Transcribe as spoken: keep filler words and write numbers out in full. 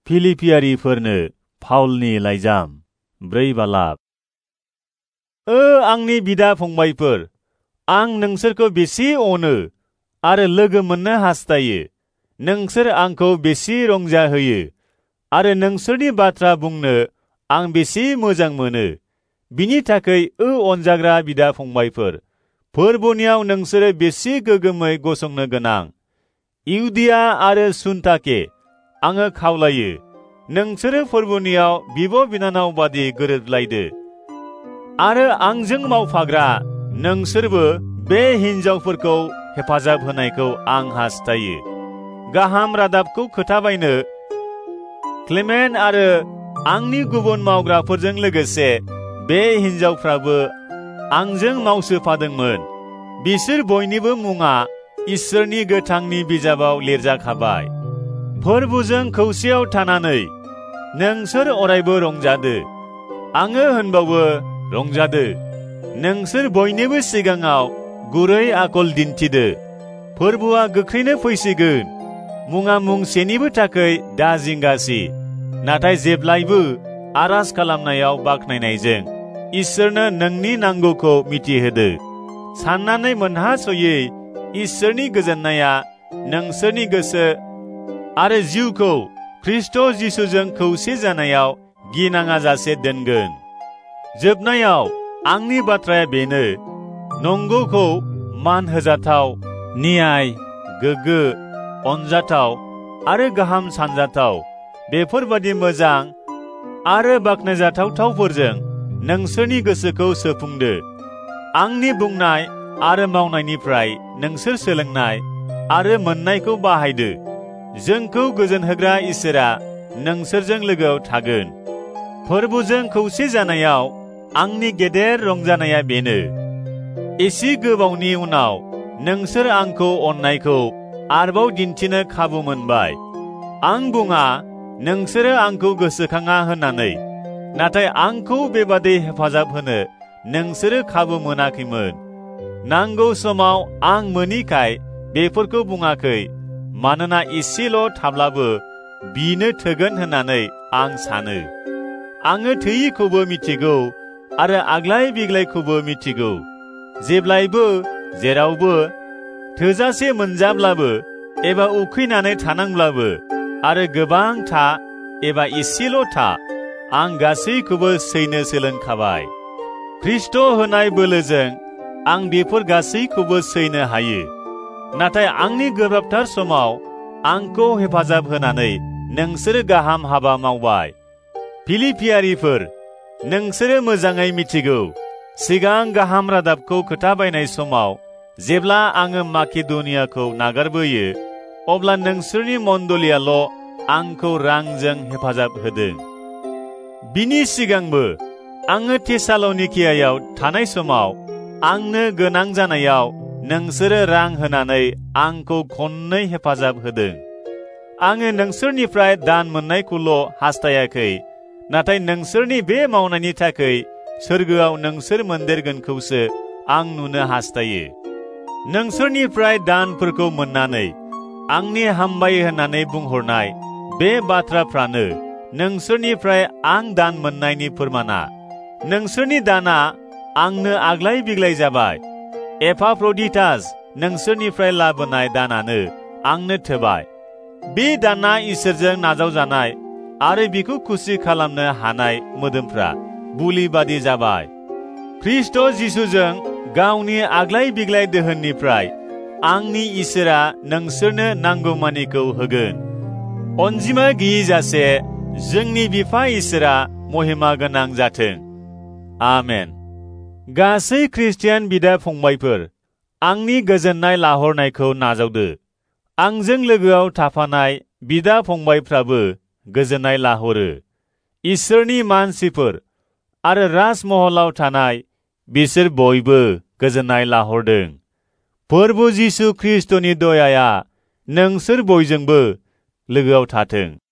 फिलिपियारिफोरनो पाउलनि लाइजाम ब्रै बालाब। ओ आंनि बिदा फंबायफोर, आं नोंसोरखौ बेसे अनो आरो लोगो मोननो हास्थायो। नोंसोर आंखौ बेसे रंजाहोयो आरो नोंसोरनि बाथ्रा बुंनो आं बेसे मोजां मोनो। बिनि थाखाय ओ अनजाग्रा बिदा फंबायफोर, फोरबोनियाव नोंसोरो बेसे गोगोमै गसंनो गोनां। इउदिया आरो सुन्ताके, आङो खावलायो, नोंसोरो फोरबोनियाव बिब' बिनानाव बादि गोरोबलायदो। आरो आंजों मावफाग्रा नोंसोरबो बे हिन्जावफोरखौ हेफाजाब होनायखौ आं हास्थायो। गाहाम रादाबखौ खोथाबायनो क्लेमेन्ट आरो आंनि गुबुन मावग्राफोरजों लोगोसे बे हिन्जावफ्राबो आंजों मावसोफादोंमोन। बिसोर बयनिबो मुङा इसोरनि गोथांनि बिजाबाव लिरजाखाबाय। फोरबोजों खौसेयाव थानानै नोंसोर अरायबो रंजादो। आङो होनबावो, रंजादो। नोंसोर बयनिबो सिगाङाव गुरै आखल दिन्थिदो। फोरबोआ गोख्रैनो फैसिगोन। मुङा मुं सेनिबो थाखाय दा जिंगासि, नाथाय जेब्लायबो आरज खालामनायाव बाख्नायनायजों इसोरनो नोंनि नांगौखौ मिथिहोदो। साननानै मोनहासयै इसोरनि गोजोननाया नोंसोरनि गोसो आरो जिउखौ ख्रिस्ट' जिसुजों खौसे जानायाव गिनाङाजासे दोनगोन। जोबनायाव आंनि बाथ्राया बेनो, नंगौखौ मान होजाथाव, न्याय, गोग्गो, अनजाथाव आरो गाहाम सानजाथाव बेफोरबादि मोजां आरो बाख्नायजाथावथावफोरजों नोंसोरनि गोसोखौ सोफुंदो। आंनि बुंनाय आरो मावनायनिफ्राय नोंसोर सोलोंनाय आरो मोननायखौ बाहायदो। जोंखौ गोजोनहोग्रा इसोरा नोंसोरजों लोगोआव थागोन। फोरबोजों खौसे जानायाव आंनि गेदेर रंजानाया बेनो, एसे गोबावनि उनाव नोंसोर आंखौ अननायखौ आरोबाव दिन्थिनो खाबु मोनबाय। आं बुङा नोंसोरो आंखौ गोसोखाङा होननानै, नाथाय आंखौ बेबादि हेफाजाब होनो नोंसोरो खाबु मोनाखैमोन। नांगौ समाव आं मोनिखाय बेफोरखौ बुङाखै, मानोना एसेल' थाब्लाबो बिनो थोगोन होननानै आं सानो। आङो थोयिखौबो मिथिगौ आरो आग्लाय बिग्लायखौबो मिथिगौ। जेब्लायबो जेरावबो थोजासे मोनजाब्लाबो एबा उखैनानै थानांब्लाबो आरो गोबां था एबा एसेल' था, आं गासैखौबो सैनो सोलोंखाबाय। ख्रिस्ट' होनाय बोलोजों आं बेफोर गासैखौबो सैनो हायो। नाथाय आंनि गोब्राबथार समाव आंखौ हेफाजाब होनानै नोंसोरो गाहाम हाबा मावबाय। फिलिपियारिफोर, नोंसोरो मोजाङै मिथिगौ, सिगां गाहाम रादाबखौ खोथाबायनाय समाव जेब्ला आङो माकेदनियाखौ नागारबोयो, अब्ला नोंसोरनि मण्डलीयाल' आंखौ रांजों हेफाजाब होदों। बिनि सिगांबो आङो थेसालनिकियायाव थानाय समाव आंनो गोनां जानायाव नोंसोरो रां होनानै आंखौ खननै हेफाजाब होदों। आङो नोंसोरनिफ्राय दान मोननायखौल' हास्थायाखै, नाथाय नोंसोरनि बे मावनायनि थाखाय सोरगोआव नोंसोर मोनदेरगोनखौसो आं नुनो हास्थायो। नोंसोरनिफ्राय दानफोरखौ मोननानै आंनि हामबाय होननानै बुंहरनाय बे बाथ्राफ्रानो नोंसोरनिफ्राय आं दान मोननायनि फोरमाना। नोंसोरनि दाना आंनो आग्लाय बिग्लाय जाबाय। एपाफ्रडिटास नोंसोरनिफ्राय लाबोनाय दानानो आंनो थोबाय। बे दाना इसोरजों नाजावजानाय आरो बिखौ खुसि खालामनो हानाय मोदोमफ्रा बुलि बादि जाबाय। ख्रिस्ट' जिसुजों गावनि आग्लाय बिग्लाय दोहोननिफ्राय आंनि इसोरा नोंसोरनो नांगौमानिखौ होगोन। अनजिमा गैयिजासे जोंनि बिफा इसोरा महिमा गोनां जाथों। आमेन। गासै ख्रिस्टियान बिदा फंबायफोर, आंनि गोजोननाय लाहरनायखौ नाजावदो। आंजों लोगोआव थाफानाय बिदा फंबायफ्राबो गोजोननाय लाहरो। इसोरनि मानसिफोर आरो राजमहलाव थानाय बिसोर बयबो गोजोननाय लाहरदों। फोरबो जिसु ख्रिस्ट'नि दयाया नोंसोर बयजोंबो लोगोआव थाथों।